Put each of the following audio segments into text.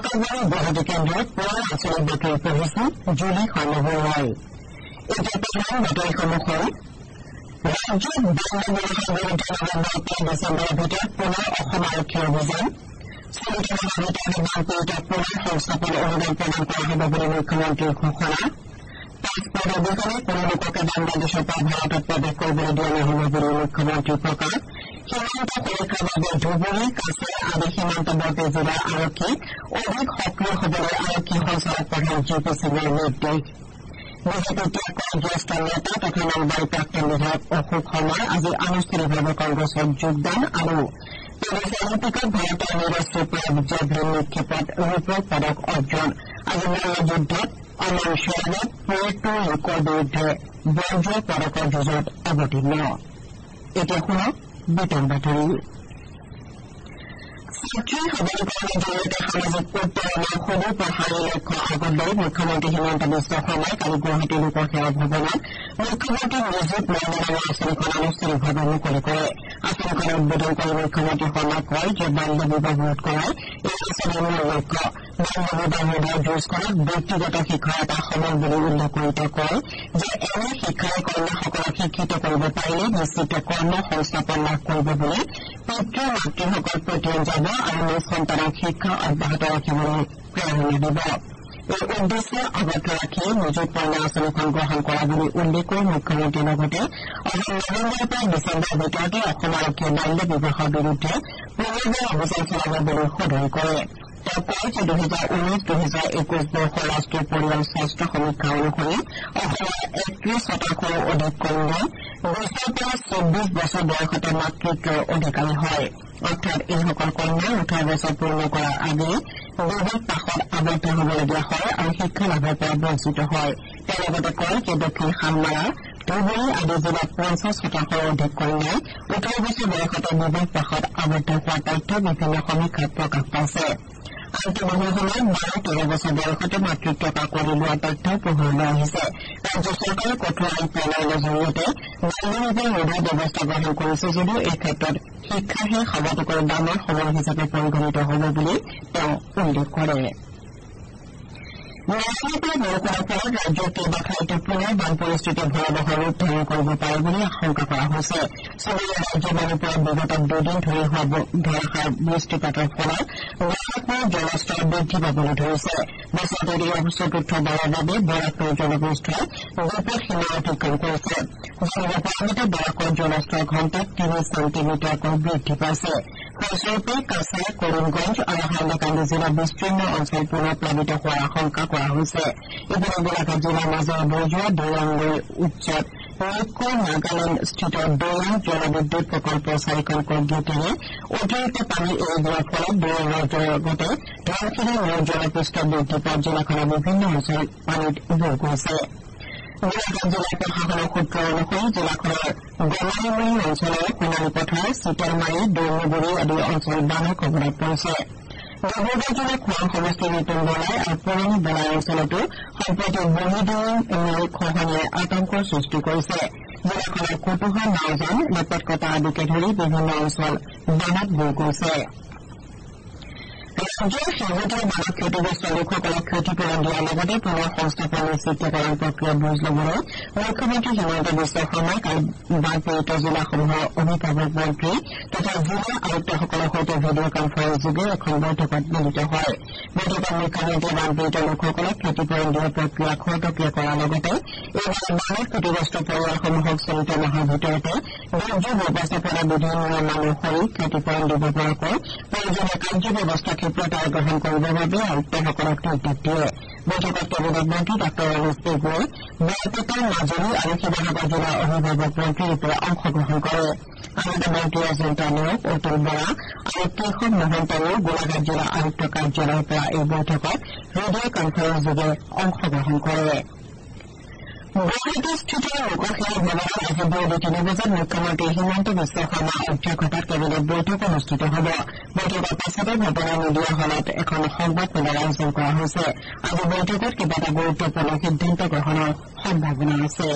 আকাশবাণী গুৱাহাটী কেন্দ্ৰত পুৱাৰ আচৰিত বাতৰি পঢ়িছে জুলি শৰ্মাবৰুৱাই। এতিয়া প্ৰধান বাতৰিসমূহ ৰাজ্যত বাল্য বিবাহৰ বিৰুদ্ধে নৱেম্বৰৰ পৰা ডিচেম্বৰৰ ভিতৰত পুনৰ অসম আৰক্ষীৰ অভিযান। চলিত মাহৰ ভিতৰতে বানপীড়িতক পুনৰ সংস্থাপন অনুদান প্ৰদান কৰা হ'ব বুলি মুখ্যমন্ত্ৰীৰ ঘোষণা। পাছপৰ্ট অবিহনে কোনো লোককে বাংলাদেশৰ পৰা ভাৰতত প্ৰৱেশ কৰিবলৈ দিয়া নহ'ব বুলি মুখ্যমন্ত্ৰী প্ৰকাশ। সীমান্ত সুৰক্ষাৰ বাবে ধুবুৰী কাছাৰ আদি সীমান্তৱৰ্তী জিলাৰ আৰক্ষীক অধিক সক্ৰিয় হ'বলৈ আৰক্ষী সঞ্চালক প্ৰধান জি পি সিঙৰ নিৰ্দেশ। বিজেপি ত্যাগ কৰা জ্যেষ্ঠ নেতা তথা নলবাৰীৰ প্ৰাক্তন বিধায়ক অশোক শৰ্মাৰ আজি আনুষ্ঠানিকভাৱে কংগ্ৰেছত যোগদান আৰু পেৰিছ অলিম্পিকত ভাৰতৰ নীৰজ চোপ্ৰাৰ জেভলিন নিক্ষেপত ৰূপৰ পদক অৰ্জন। আজি মল্লযুদ্ধত অমন শ্বেৰাৱত পুৱেৰ্টো ৰিকৰ বিৰুদ্ধে ব্ৰঞ্জৰ পদকৰ যুঁজত অৱতীৰ্ণ। এতিয়া শুনক বিতং বাতৰি। ছাত্ৰী সবলীকৰণৰ জৰিয়তে সামাজিক উত্তৰণৰ সুদূৰ প্ৰসাৰী লক্ষ্য আগত লৈ মুখ্যমন্ত্ৰী হিমন্ত বিশ্ব শৰ্মাই কালি গুৱাহাটী লোকসেৱা ভৱনত মুখ্যমন্ত্ৰী নিযুত মইনা নামৰ আঁচনিখন আনুষ্ঠানিকভাৱে মুকলি কৰে। আঁচনিখন উদ্বোধন কৰি মুখ্যমন্ত্ৰী শৰ্মাই কয় যে বাল্য বিবাহ ৰোধ কৰাই এই আঁচনিৰ মূল লক্ষ্য। বাল্য বিবাহ ৰোধৰ যুঁজ কৰাত ব্যক্তিগত শিক্ষাৰ এটা সমল বুলি উল্লেখ কৰি তেওঁ কয় যে এনে শিক্ষাৰে কন্যাসকলক শিক্ষিত কৰিব পাৰিলে নিশ্চিত কৰ্ম সংস্থাপন লাভ কৰিব বুলি পিতৃ মাতৃসকল পতিয়ন যাব আৰু নিজ সন্তানক শিক্ষা অব্যাহত ৰাখিবলৈ প্ৰেৰণা দিব। এই উদ্দেশ্য আগত ৰাখি নিযুত মইনা আঁচনিখন গ্ৰহণ কৰা বুলি উল্লেখ কৰি মুখ্যমন্ত্ৰীয়ে লগতে অহা নৱেম্বৰৰ পৰা ডিচেম্বৰৰ ভিতৰতে অসম আৰক্ষীয়ে বাল্য বিবাহৰ বিৰুদ্ধে পুনৰবাৰ অভিযান চলাব বুলি সদৰি কৰে। তেওঁ কয় যে 2019-2021 বৰ্ষৰ ৰাষ্ট্ৰীয় পৰিয়াল স্বাস্থ্য সমীক্ষা অনুসৰি অসমৰ 31% অধিক কন্যা 20 পৰা 24 বছৰ বয়সতে মাতৃত্বৰ অধিকাৰী হয়। অৰ্থাৎ এইসকল কন্যা 18 বছৰ পূৰ্ণ কৰাৰ আগেয়ে বিবাহ পাশত আবদ্ধ হ'বলগীয়া হয় আৰু শিক্ষা লাভৰ পৰা বঞ্চিত হয়। তেওঁ লগতে কয় যে দক্ষিণ শালমাৰা ধুবুৰী আদি জিলাত 50% অধিক কন্যাই 18 বছৰ বয়সতে বিবাহ পাশত আবদ্ধ হোৱাৰ তথ্য বিভিন্ন সমীক্ষাত প্ৰকাশ পাইছে। আনকি বহু সময়ত 12-13 বছৰ বয়সতে মাতৃত্ব কাকৰি লোৱাৰ তথ্য পোহৰলৈ আহিছে। ৰাজ্য চৰকাৰে কঠোৰ আইন প্ৰণয়নৰ জৰিয়তে বাল্য বিবাহ ৰোধৰ ব্যৱস্থা গ্ৰহণ কৰিছে যদিও এই ক্ষেত্ৰত শিক্ষাহে সবাতোকৈ ডাঙৰ সমল হিচাপে পৰিগণিত হ'ব বুলি তেওঁ উল্লেখ কৰে। নিৰাপদে বৰষুণৰ ফলত ৰাজ্যৰ কেইবা ঠাইতো পুনৰ বান পৰিস্থিতি ভয়াৱহ ৰূপ ধাৰণ কৰিব পাৰে বুলি আশংকা কৰা হৈছে। চুবুৰীয়া ৰাজ্য মণিপুৰত বিগত 2 দিন ধৰি হোৱা ধাৰাসাৰ বৃষ্টিপাতৰ ফলত বৰাকৰ জলস্তৰ বৃদ্ধি পাবলৈ ধৰিছে। বছৰটোত এই চতুৰ্থবাৰৰ বাবে বৰাকৰ জলপৃষ্ঠই বিপদ সীমা অতিক্ৰম কৰিছে। জানিব পৰা মতে বৰাকৰ জলস্তৰ ঘণ্টাত 3 চেণ্টিমিটাৰকৈ বৃদ্ধি পাইছে। ফলস্বৰূপে কাছাৰ কৰিমগঞ্জ আৰু হাইলাকান্দি জিলাৰ বিস্তীৰ্ণ অঞ্চল পুনৰ প্লাবিত হোৱাৰ আশংকা কৰা হৈছে। ইপিনে গোলাঘাট জিলাৰ মাজেৰে বৈ যোৱা দৈয়াংলৈ উচ্চত নিকো নাগালেণ্ড স্থিত দৈয়াং জলবিদ্যুৎ প্ৰকল্প 4খন গেটেৰে অতিৰিক্ত পানী এৰি দিয়াৰ ফলত দৈয়াঙৰ লগতে ধনশিৰি নৈৰ জলপৃষ্ঠ বৃদ্ধি পোৱাত জিলাখনৰ বিভিন্ন অঞ্চল পানীত বুৰ গৈছে। গোলাঘাট জিলা প্ৰশাসনৰ সূত্ৰ অনুসৰি জিলাখনৰ গমাইমুৰি অঞ্চলৰ সোণালী পথাৰ চিতলমাৰী দৈমুগুৰি আদি অঞ্চল বানৰ কবলত পৰিছে। ডিব্ৰুগড় জিলাৰ খোৱাং সমষ্টিৰ নতুন বলাই আৰু পুৰণি বলাই অঞ্চলতো সম্প্ৰতি বুঢ়ীডিঙি নৈ খহনীয়াই আতংকৰ সৃষ্টি কৰিছে। জিলাখনৰ কটুহা নাওজান লেপেটকটা আদিকে ধৰি বিভিন্ন অঞ্চল বানত বুৰ গৈছে। ৰাজ্যৰ শেহতীয়া বানত ক্ষতিগ্ৰস্ত লোকসকলক ক্ষতিপূৰণ দিয়াৰ লগতে পুনৰ সংস্থাপন নিশ্চিতকৰণ প্ৰক্ৰিয়া বুজ ল'বলৈ মুখ্যমন্ত্ৰী হিমন্ত বিশ্ব শৰ্মাই কালি বানপীড়িত জিলাসমূহৰ অভিভাৱক মন্ত্ৰী তথা জিলা আয়ুক্তসকলৰ সৈতে ভিডিঅ' কনফাৰেন্স যোগে এখন বৈঠকত মিলিত হয়। বৈঠকত মুখ্যমন্ত্ৰীয়ে বানপীড়িত লোকসকলক ক্ষতিপূৰণ দিয়াৰ প্ৰক্ৰিয়া খৰতকীয়া কৰাৰ লগতে এইবাৰ বানত ক্ষতিগ্ৰস্ত পৰিয়ালসমূহক চলিত মাহৰ ভিতৰতে দুৰ্যোগ ব্যৱস্থাপনা বিধি নিয়ম অনুসৰি ক্ষতিপূৰণ দিব পৰাকৈ প্ৰয়োজনীয় কাৰ্যব্যৱস্থা ক্ষীপ্ৰতাৰে গ্ৰহণ কৰিবৰ বাবে আয়ুক্তসকলক নিৰ্দেশ দিয়ে। বৈঠকত কেবিনেট মন্ত্ৰী ডাঃ ৰমেশ পেগুৱে বৰপেটা মাজুলী আৰু শিৱসাগৰ জিলাৰ অভিভাৱক মন্ত্ৰীৰূপে অংশগ্ৰহণ কৰে। আনহাতে মন্ত্ৰী অজন্তা নেওগ, অতুল বৰা আৰু কেশৱ মহন্তও গোলাঘাট জিলা আয়ুক্ত কাৰ্যালয়ৰ পৰা এই বৈঠকত ভিডিঅ' কনফাৰেন্স যোগে অংশগ্ৰহণ কৰে। গুৱাহাটীস্থিত লোকসেৱা ভৱনত আজি বিয়লি 3 বজাত মুখ্যমন্ত্ৰী হিমন্ত বিশ্ব শৰ্মাৰ অধ্যক্ষতাত কেবিনেট বৈঠক অনুষ্ঠিত হ'ব। বৈঠকৰ পাছতে ভৱনৰ মিডিয়া হলত এখন সংবাদমেলৰ আয়োজন কৰা হৈছে। আজি বৈঠকত কেইবাটা গুৰুত্বপূৰ্ণ সিদ্ধান্ত গ্ৰহণৰ সম্ভাৱনা আছে।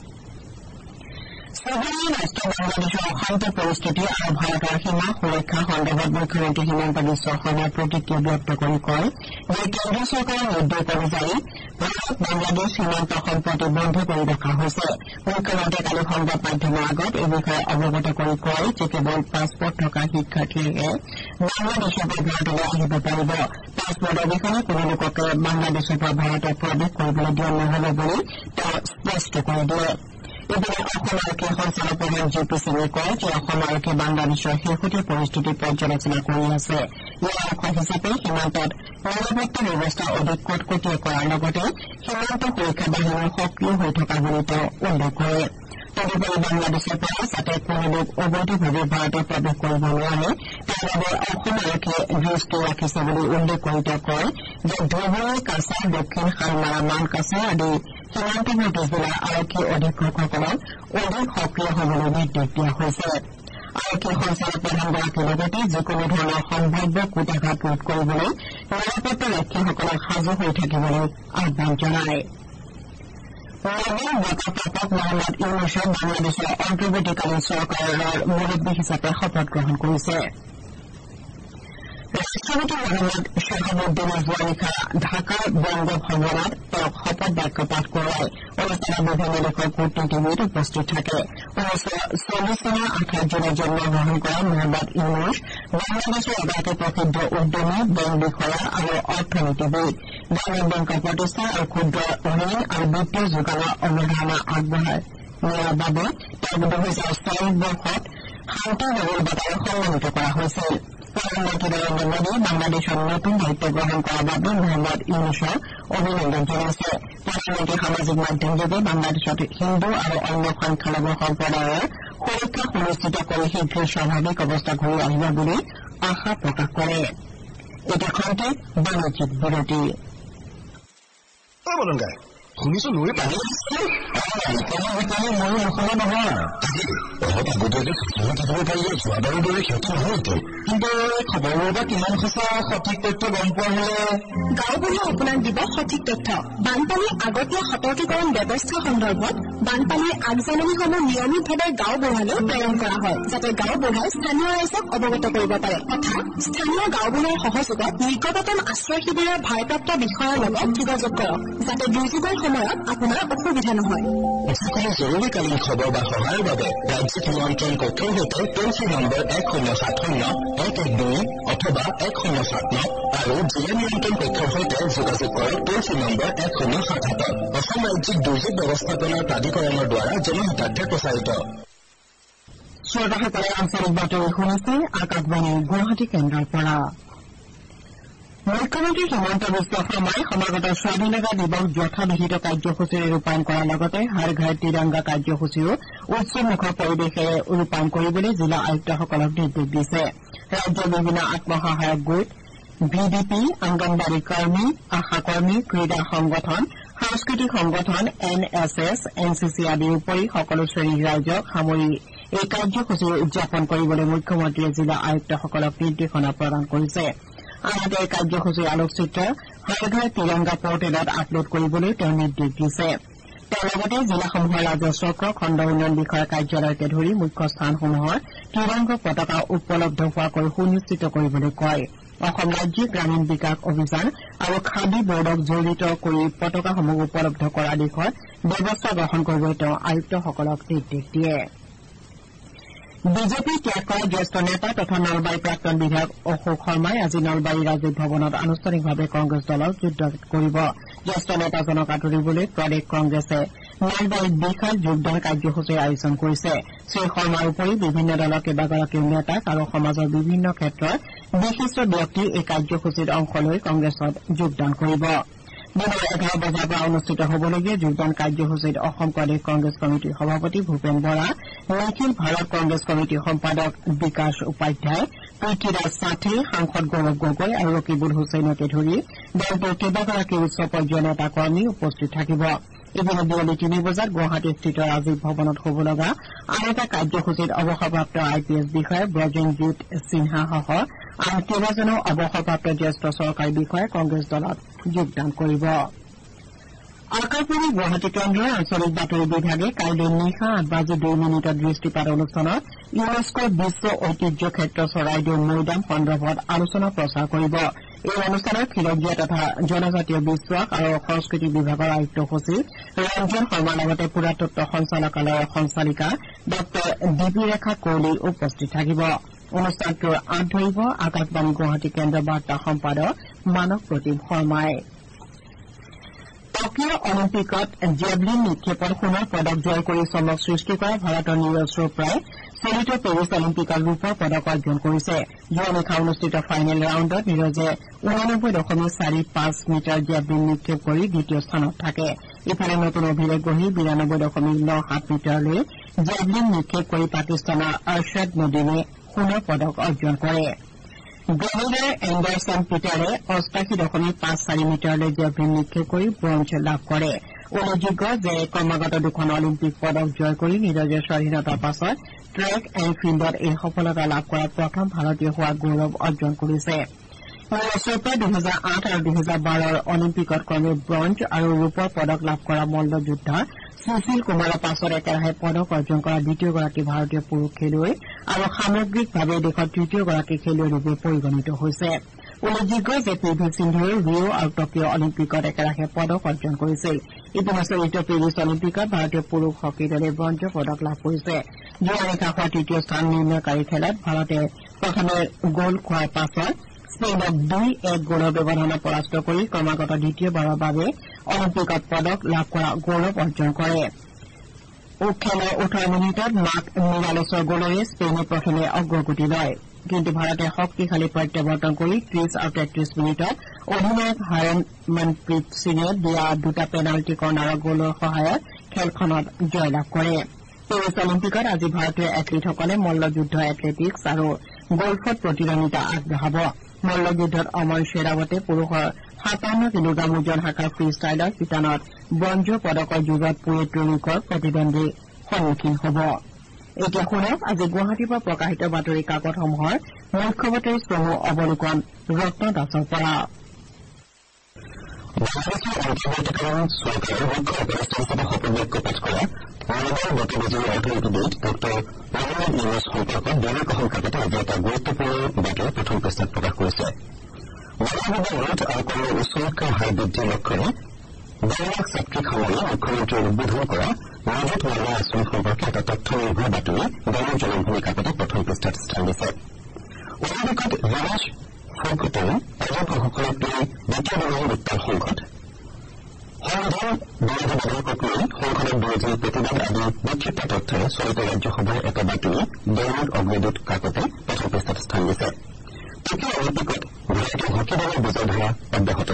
চুবুৰীয়া ৰাষ্ট্ৰ বাংলাদেশৰ অশান্ত পৰিস্থিতি আৰু ভাৰতৰ সীমা সুৰক্ষা সন্দৰ্ভত মুখ্যমন্ত্ৰী হিমন্ত বিশ্ব শৰ্মাই প্ৰতিক্ৰিয়া ব্যক্ত কৰি কয় কেন্দ্ৰীয় চৰকাৰৰ নিৰ্দেশ অনুযায়ী ভাৰত বাংলাদেশ সীমান্ত সম্প্ৰতি বন্ধ কৰি ৰখা হৈছে। মুখ্যমন্ত্ৰীয়ে কালি সংবাদ মাধ্যমৰ আগত এই বিষয়ে অৱগত কৰি কয় যে কেৱল পাছপৰ্ট থকা শিক্ষাৰ্থীয়েহে বাংলাদেশৰ পৰা ভাৰতলৈ আহিব পাৰিব। পাছপৰ্ট অবিহনে কোনো লোককে বাংলাদেশৰ পৰা ভাৰতত প্ৰৱেশ কৰিবলৈ দিয়া নহব বুলি তেওঁ স্পষ্ট কৰি দিয়ে। ইপিনে অসম আৰক্ষীৰ সঞ্চালক প্ৰধান জি পি সিঙে কয় যে অসম আৰক্ষীয়ে বাংলাদেশৰ শেহতীয়া পৰিস্থিতি পৰ্যালোচনা কৰি আছে। ইয়াৰ অংশ হিচাপে সীমান্তত নিৰাপত্তা ব্যৱস্থা অধিক কটকটীয়া কৰাৰ লগতে সীমান্ত সুৰক্ষা বাহিনীৰ সক্ৰিয় হৈ থকা বুলি তেওঁ উল্লেখ কৰে। তদুপৰি বাংলাদেশৰ পৰা যাতে কোনো লোক অবৈধভাৱে ভাৰতত প্ৰৱেশ কৰিব নোৱাৰে তাৰ বাবে অসম আৰক্ষীয়ে দৃষ্টি ৰাখিছে বুলি উল্লেখ কৰি তেওঁ কয় যে ধুবুৰী, কাছাৰ, দক্ষিণ শালমাৰা, মানকাছাৰ আদি সীমান্তৱৰ্তী জিলাৰ আৰক্ষী অধীক্ষকসকলক অধিক সক্ৰিয় হ'বলৈ নিৰ্দেশ দিয়া হৈছে। আৰক্ষী সঞ্চালক প্ৰধানগৰাকীৰ লগতে যিকোনো ধৰণৰ সম্ভাৱ্য কূটাঘাত ৰোধ কৰিবলৈ নিৰাপত্তা ৰক্ষীসকলক সাজু হৈ থাকিবলৈ আহ্বান জনায়। নবেল বঁটা প্ৰাপক মহম্মদ ইউনুছে বাংলাদেশৰ অন্তৰ্বৰ্তীকালীন চৰকাৰৰ মুৰব্বী হিচাপে শপত গ্ৰহণ কৰিছে। ৰাষ্ট্ৰপতি মহম্মদ শ্বাহাবুদ্দিনে যোৱা নিশা ঢাকাৰ বংগ ভৱনত তেওঁক শপত বাক্য পাঠ কৰোৱায়। অনুষ্ঠানত বিভিন্ন দেশৰ কূটনীতিবিদ উপস্থিত থাকে। 1940 চনৰ 28 জুনত জন্মগ্ৰহণ কৰা মহম্মদ ইউনুছ বাংলাদেশৰ এগৰাকী প্ৰসিদ্ধ উদ্যমী, বেংক বিষয়া আৰু অৰ্থনীতিবিদ। গ্ৰামীণ বেংকৰ প্ৰতিষ্ঠা আৰু ক্ষুদ্ৰ ঋণ আৰু বিত্তীয় যোগানৰ অৱধাৰণা আগবঢ়াই নিয়াৰ বাবে তেওঁক 2004 বৰ্ষত শান্তি নোবেল বঁটাৰে সন্মানিত কৰা হৈছিল। প্ৰধানমন্ত্ৰী নৰেন্দ্ৰ মোদীয়ে বাংলাদেশৰ নতুন দায়িত্ব গ্ৰহণ কৰাৰ বাবে মহম্মদ ইউনুছক অভিনন্দন জনাইছে। প্ৰধানমন্ত্ৰীয়ে সামাজিক মাধ্যমযোগে বাংলাদেশত হিন্দু আৰু অন্য সংখ্যালঘু সম্প্ৰদায়ৰ সুৰক্ষা সুনিশ্চিত কৰি শীঘ্ৰেই স্বাভাৱিক অৱস্থা ঘূৰি আহিব বুলি আশা প্ৰকাশ কৰে। এতিয়া খন্তেক বাণিজ্যিক বিৰতি। শুনিছো নৈ পানী ময়ো নকলা নহয়। অলপ আগতীয়াকে সচেতন থাকিব পাৰিলে যোৱাবাৰৰ দৰে ক্ষতি নহয়তো। কিন্তু খবৰবোৰ বা কিমান সঁচা সঠিক তথ্য গম পোৱা হলে গাঁওবুঢ়াই আপোনাক দিব সঠিক তথ্য। বানপানীৰ আগতীয়া সতৰ্কীকৰণ ব্যৱস্থা সন্দৰ্ভত বানপানীৰ আগজাননীসমূহ নিয়মিতভাৱে গাঁওবুঢ়ালৈ প্ৰেৰণ কৰা হয়, যাতে গাঁওবুঢ়াই স্থানীয় ৰাইজক অৱগত কৰিব পাৰে তথা স্থানীয় গাঁওবুঢ়াৰ সহযোগত নিকটতম আশ্ৰয় শিবিৰৰ ভাৰপ্ৰাপ্ত বিষয়াৰ লগত যোগাযোগ কৰক, যাতে দুৰ্যোগৰ সময়ত আপোনাৰ অসুবিধা নহয়। যিকোনো জৰুৰীকালীন খবৰ বা সহায়ৰ বাবে ৰাজ্যিক নিয়ন্ত্ৰণ কক্ষৰ সৈতে টোল ফ্ৰী নম্বৰ 1070-112 অথবা 1079 আৰু জিলা নিয়ন্ত্ৰণ কক্ষৰ সৈতে যোগাযোগ কৰক টোল ফ্ৰী নম্বৰ 1077। অসম ৰাজ্যিক দুৰ্যোগ ব্যৱস্থাপনা প্ৰাধিকৰণৰ দ্বাৰা জনহিতাৰ্থে প্ৰচাৰিত। শ্ৰোতাসকলে আঞ্চলিক বাতৰি শুনিছে আকাশবাণীৰ গুৱাহাটী কেন্দ্ৰৰ পৰা। মুখ্যমন্ত্ৰী হিমন্ত বিশ্ব শৰ্মাই সমাগত স্বাধীনতা দিৱস যথাবিহিত কাৰ্যসূচীৰে ৰূপায়ণ কৰাৰ লগতে হৰ ঘৰ তিৰংগা কাৰ্যসূচীও উৎসৱমুখৰ পৰিৱেশেৰে ৰূপায়ণ কৰিবলৈ জিলা আয়ুক্তসকলক নিৰ্দেশ দিছে। ৰাজ্যৰ বিভিন্ন আত্মসহায়ক গোট, ভিডিপি, অংগনবাড়ী কৰ্মী, আশা কৰ্মী, ক্ৰীড়া সংগঠন, সাংস্কৃতিক সংগঠন, NSS, NCC আদিৰ উপৰি সকলো শ্ৰেণীৰ ৰাইজক সামৰি এই কাৰ্যসূচী উদযাপন কৰিবলৈ মুখ্যমন্ত্ৰীয়ে জিলা আয়ুক্তসকলক নিৰ্দেশনা প্ৰদান কৰিছে। আনহাতে এই কাৰ্যসূচীৰ আলোকচিত্ৰ হৰ ঘৰ তিৰংগা পৰ্টেলত আপলোড কৰিবলৈ তেওঁ নিৰ্দেশ দিছে। তেওঁ লগতে জিলাসমূহৰ ৰাজহ চক্ৰ, খণ্ড উন্নয়ন বিষয়াৰ কাৰ্যালয়কে ধৰি মুখ্য স্থানসমূহৰ তিৰংগ পতাকা উপলব্ধ হোৱাকৈ সুনিশ্চিত কৰিবলৈ কয়। অসম ৰাজ্যিক গ্ৰামীণ বিকাশ অভিযান আৰু খাদী বৰ্ডক জড়িত কৰি পতাকাসমূহ উপলব্ধ কৰাৰ দিশত ব্যৱস্থা গ্ৰহণ কৰিবলৈ তেওঁ আয়ুক্তসকলক নিৰ্দেশ দিয়ে। বিজেপি ত্যাগ কৰা জ্যেষ্ঠ নেতা তথা নলবাৰীৰ প্ৰাক্তন বিধায়ক অশোক শৰ্মাই আজি নলবাৰী ৰাজীৱ ভৱনত আনুষ্ঠানিকভাৱে কংগ্ৰেছ দলক যোগদান কৰিব। জ্যেষ্ঠ নেতাজনক আদৰিবলৈ প্ৰদেশ কংগ্ৰেছে নলবাৰীত বিশাল যোগদান কাৰ্যসূচীৰ আয়োজন কৰিছে। শ্ৰীশৰ্মাৰ উপৰি বিভিন্ন দলৰ কেইবাগৰাকীও নেতাক আৰু সমাজৰ বিভিন্ন ক্ষেত্ৰৰ বিশিষ্ট ব্যক্তি এই কাৰ্যসূচীত অংশ লৈ কংগ্ৰেছত যোগদান কৰিব। দিনৰ 11 বজাৰ পৰা অনুষ্ঠিত হ'বলগীয়া যোগদান কাৰ্যসূচীত অসম প্ৰদেশ কংগ্ৰেছ কমিটিৰ সভাপতি ভূপেন বৰা, নিখিল ভাৰত কংগ্ৰেছ কমিটিৰ সম্পাদক বিকাশ উপাধ্যায়, পৃথ্বীৰাজ সাথী, সাংসদ গৌৰৱ গগৈ আৰু ৰকিবুল হুছেইনকে ধৰি দলটোৰ কেইবাগৰাকী উচ্চ পৰ্যায়ৰ নেতা কৰ্মী উপস্থিত থাকিব। ইপিনে বিয়লি 3 বজাত গুৱাহাটীস্থিত ৰাজীৱ ভৱনত হ'ব লগা আন এটা কাৰ্যসূচীত অৱসৰপ্ৰাপ্ত IPS বিষয়া ব্ৰজেনজিৎ সিনহাসহ আন কেইবাজনো অৱসৰপ্ৰাপ্ত জ্যেষ্ঠ চৰকাৰী বিষয়াই কংগ্ৰেছ দলত যোগদান কৰিব। আকাশবাণী গুৱাহাটী কেন্দ্ৰৰ আঞ্চলিক বাতৰি বিভাগে কাইলৈ নিশা 8:02 দৃষ্টিপাত অনুষ্ঠানত ইউনেস্কোৰ বিশ্ব ঐতিহ্য ক্ষেত্ৰ চৰাইদেউ মৈদাম সন্দৰ্ভত আলোচনা প্ৰচাৰ কৰিব। এই অনুষ্ঠানত খিলঞ্জীয়া তথা জনজাতীয় বিশ্বাস আৰু সংস্কৃতি বিভাগৰ আয়ুক্ত সচিব ৰঞ্জন শৰ্মাৰ লগতে পুৰাতত্ব সঞ্চালকালয়ৰ সঞ্চালিকা ড দীপী ৰেখা কৌলী উপস্থিত থাকিব। অনুষ্ঠানটোৰ আঁত ধৰিব আকাশবাণী গুৱাহাটী কেন্দ্ৰৰ বাৰ্তা সম্পাদক মানৱ প্ৰতিম শৰ্মাই। টকিঅ' অলিম্পিকত জেভলিন নিক্ষেপত সোণৰ পদক জয় কৰি চমক সৃষ্টি কৰা ভাৰতৰ নীৰজ চোপ্ৰাই চলিত পেৰিছ অলিম্পিকত ৰূপৰ পদক অৰ্জন কৰিছে। যোৱা নিশা অনুষ্ঠিত ফাইনেল ৰাউণ্ডত নীৰজে 89.45 মিটাৰ জেভলিন নিক্ষেপ কৰি দ্বিতীয় স্থানত থাকে। ইফালে নতুন অভিলেখ গঢ়ি 92.97 মিটাৰলৈ জেভলিন নিক্ষেপ কৰি পাকিস্তানৰ আৰশ্বাদ নদীমে সোণৰ পদক অৰ্জন কৰে। গ্ৰেনেডাৰ এণ্ডাৰছন পিটাৰে 88.54 মিটাৰলৈ জেভলিন নিক্ষেপ কৰি ব্ৰঞ্জ লাভ কৰে। উল্লেখযোগ্য যে ক্ৰমাগত দুখন অলিম্পিক পদক জয় কৰি নীৰজে স্বাধীনতাৰ পাছত ট্ৰেক এণ্ড ফিল্ডত এই সফলতা লাভ কৰা প্ৰথম ভাৰতীয় হোৱাৰ গৌৰৱ অৰ্জন কৰিছে। নীৰজ চোপ্ৰাই 2008 আৰু 2012ৰ অলিম্পিকত ক্ৰমে ব্ৰঞ্জ আৰু ৰূপৰ পদক লাভ কৰা মল্লযোদ্ধা সুশীল কুমাৰৰ পাছত একেৰাহে পদক অৰ্জন কৰা দ্বিতীয়গৰাকী ভাৰতীয় পুৰুষ খেলুৱৈ আৰু সামগ্ৰিকভাৱে দেশৰ তৃতীয়গৰাকী খেলুৱৈৰূপে পৰিগণিত হৈছে। উল্লেখযোগ্য যে পি ভি সিন্ধুৱে ৰিঅ' আৰু টকিঅ' অলিম্পিকত একেৰাহে পদক অৰ্জন কৰিছিল। ইপিনে চলিত পেৰিছ অলিম্পিকত ভাৰতীয় পুৰুষ হকী দলে ব্ৰঞ্জ পদক লাভ কৰিছে। যোৱা নিশা হোৱা তৃতীয় স্থান নিৰ্ণয়কাৰী খেলত ভাৰতে প্ৰথমে গ'ল খোৱাৰ পাছত স্পেইনক 2-1 গ'লৰ ব্যৱধানত পৰাস্ত কৰি ক্ৰমাগত দ্বিতীয়বাৰৰ বাবে অলিম্পিকত পদক লাভ কৰা গৌৰৱ অৰ্জন কৰে। খেলৰ 18 মিনিটত মাৰ্ক মিৰালেছৰ গ'লেৰে স্পেইনে প্ৰথমে অগ্ৰগতি লয়। কিন্তু ভাৰতে শক্তিশালী প্ৰত্যাৱৰ্তন কৰি 30 আৰু 33 মিনিটত অধিনায়ক হৰমনপ্ৰীত সিঙে দিয়া দুটা পেনাল্টি কৰ্ণাৰৰ গ'লৰ সহায়ত খেলখনত জয়লাভ কৰে। পেৰিছ অলিম্পিকত আজি ভাৰতীয় এথলীটসকলে মল্লযুদ্ধ, এথলেটিক্স আৰু গল্ফত প্ৰতিদ্বন্দ্বিতা আগবঢ়াব। মল্লযুদ্ধত অমন শ্বেৰাৱতে পুৰুষৰ 57 কিলোগ্ৰাম ওজন শাখাৰ ফ্ৰী ষ্টাইলৰ শিতানত ব্ৰঞ্জ পদকৰ যুঁজত পুৱেৰ্টো ৰিকৰ প্ৰতিদ্বন্দ্বীৰ সন্মুখীন হ'ব। এতিয়া শুনক আজি গুৱাহাটীৰ পৰা প্ৰকাশিত বাতৰি কাকতসমূহৰ মুখ্য বাতৰি চমু অৱলোকন ৰত্ন দাসৰ পৰা। বাংলাদেশৰ অন্তৰ্বৰ্তীকালীন চৰকাৰৰ মুখ্য উপদেষ্টা হিচাপে শপত বাক্য পাঠ কৰা মঙলবাৰ বতৰবিজ্ঞানী অৰ্থনীতিবিদ ড মহম্মদ ইউনুছ সম্পৰ্কত দৈনিক অসম কাকতে আজি এটা গুৰুত্বপূৰ্ণ বাতৰি প্ৰথম পৃষ্ঠাত প্ৰকাশ কৰিছে। বাংলাদেশৰ ৰোড আৰু কৰ্মৰ উচ্চ শিক্ষাৰ হাৰ বৃদ্ধিৰ লক্ষ্যৰে 10 লাখ ছাত্ৰীক সামৰি মুখ্যমন্ত্ৰীয়ে উদ্বোধন কৰা নিযুত মহিলা আঁচনি সম্পৰ্কে এটা তথ্য নিৰ্ভৰ বাতৰি দৈনিক জনমভূমি কাকতে প্ৰথম পৃষ্ঠাত স্থান দিছে। অধিৱেশনত ৰিলায়েন্স ফুডকোটে আয়োজকসকলক লৈ দ্বিতীয় দিনৰ উত্তাল সংকট, সংবিধান বিৰোধী বিধেয়কক লৈ সংসদত বিৰোধী প্ৰতিবাদ আদি বিক্ষিপ্ত তথ্যৰে চলিত ৰাজ্যসভাৰ এটা বাতৰি দৈনিক অগ্ৰদূত কাকতে প্ৰথম পৃষ্ঠাত স্থান দিছে। টকিঅ' অলিম্পিকত ভাৰতীয় হকী দলৰ বিজয়ধাৰা অব্যাহত।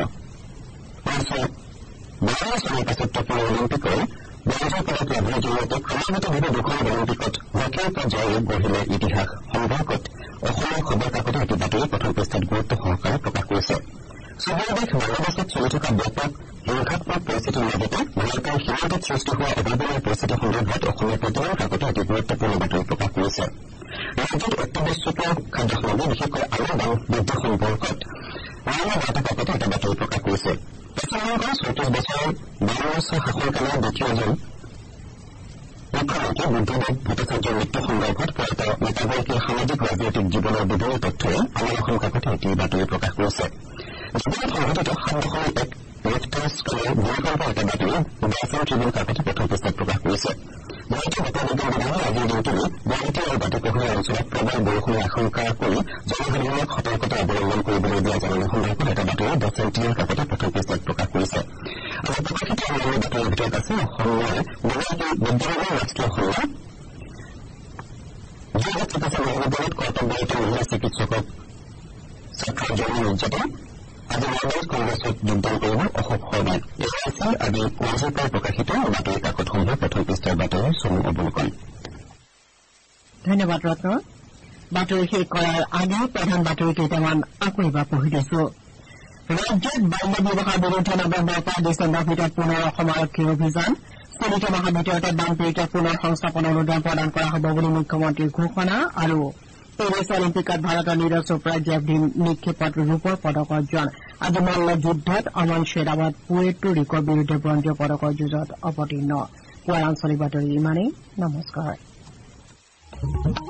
1992 চনৰ পাছত টকিঅ' অলিম্পিকৰ ব্ৰঞ্জৰ পদক লাভৰ জৰিয়তে ক্ৰমাগতভাৱে দুখন অলিম্পিকত হকীৰ পৰা জয়ৰূপ গঢ়িলে ইতিহাস সম্পৰ্কত অসমৰ খবৰ কাকতে এটি বাতৰি প্ৰথম পৃষ্ঠাত গুৰুত্ব সহকাৰে প্ৰকাশ কৰিছে। চুবুৰীয়া দেশ বাংলাদেশত চলি থকা ব্যাপক হিংসাত্মক পৰিস্থিতিৰ মাজতে ভাৰতৰ সীমান্তত সৃষ্টি হোৱা অভাৱনীয় পৰিস্থিতি সন্দৰ্ভত অসমীয়া প্ৰতিদিন কাকতে এটি গুৰুত্বপূৰ্ণ বাতৰি প্ৰকাশ কৰিছে। ৰাজ্যত অত্যাৱশ্যকীয় খাদ্য সামগ্ৰী বিশেষকৈ আলু দাম বৃদ্ধি সম্পৰ্কত অন্য বাৰ্তা কাকতে এটা বাতৰি প্ৰকাশ কৰিছে। পশ্চিমবংগৰ 34 বছৰৰ 12 বছৰ শাসনকালৰ দ্বিতীয়জন মুখ্যমন্ত্ৰী বুদ্ধদেৱ ভট্টাচাৰ্যৰ মৃত্যু সন্দৰ্ভত প্ৰয়াত নেতাগৰাকীৰ সামাজিক ৰাজনৈতিক জীৱনৰ বিভিন্ন তথ্যৰে আমাৰ অসম কাকতে এটি বাতৰি প্ৰকাশ কৰিছে। জীৱনত সংঘটিত 7.1 ৰিক্টাৰ স্কেলৰ ভূমিকম্পৰ এটা বাতৰি বাছন ট্ৰিবিউন কাকতে প্ৰথম পৃষ্ঠাত প্ৰকাশ কৰিছে। ভাৰতীয় বতৰ বিজ্ঞান বিভাগে আজিৰ দিনটোলৈ গুৱাহাটী আৰু বাটকহৰীয়া অঞ্চলত প্ৰবল বৰষুণৰ আশংকা কৰি জনসাধাৰণক সতৰ্কতা অৱলম্বন কৰিবলৈ দিয়া জাননী সন্দৰ্ভত এটা বাতৰি দ্য চেণ্টিনেল কাকতে প্ৰথম পৃষ্ঠাত প্ৰকাশ কৰিছে। আজি প্ৰকাশিত অন্যান্য বাতৰিৰ ভিতৰত আছে অসমৰ দুগৰাকী বিদ্যালয়ৰ ৰাষ্ট্ৰীয় সন্মান, যোৰহাট চিকিৎসা মহাবিদ্যালয়ত কৰ্তব্যৰত মহিলা চিকিৎসকক ছাত্ৰৰ জন্ম নিৰ্যাতন, আজি মহাৰাষ্ট্ৰ কংগ্ৰেছত যোগদান কৰিব অশোক শৰ্মাই। এছআইচি আদি আজিৰ পৰা প্ৰকাশিত বাতৰি কাকতসমূহৰ প্ৰথম পৃষ্ঠাৰ বাতৰিৰ চমু অৱলোকন। ধন্যবাদ ৰত্ন। বাতৰি শেষ কৰাৰ আগেয়ে প্ৰধান বাতৰি কেইটামান আকৌ এবাৰ পঢ়ি দিছো। ৰাজ্যত বাল্য বিবাহৰ বিৰুদ্ধে নৱেম্বৰৰ পৰা ডিচেম্বৰৰ ভিতৰত পুনৰ অসম আৰক্ষীৰ অভিযান। চলিত মাহৰ ভিতৰতে বানপীড়িতক পুনৰ সংস্থাপন অনুদান প্ৰদান কৰা হ'ব বুলি মুখ্যমন্ত্ৰীৰ ঘোষণা। আৰু পেৰিছ অলিম্পিকত ভাৰতৰ নীৰজ চোপ্ৰাই জেভলিন নিক্ষেপত ৰূপৰ পদক অৰ্জন। আজি মল্ল যুদ্ধত অমন শ্বেৰাৱত পুৱেৰ্টো ৰিকৰ বিৰুদ্ধে ব্ৰঞ্জৰ পদকৰ যুঁজত অৱতীৰ্ণ। পুৱাৰ আঞ্চলিক বাতৰি ইমানেই। নমস্কাৰ।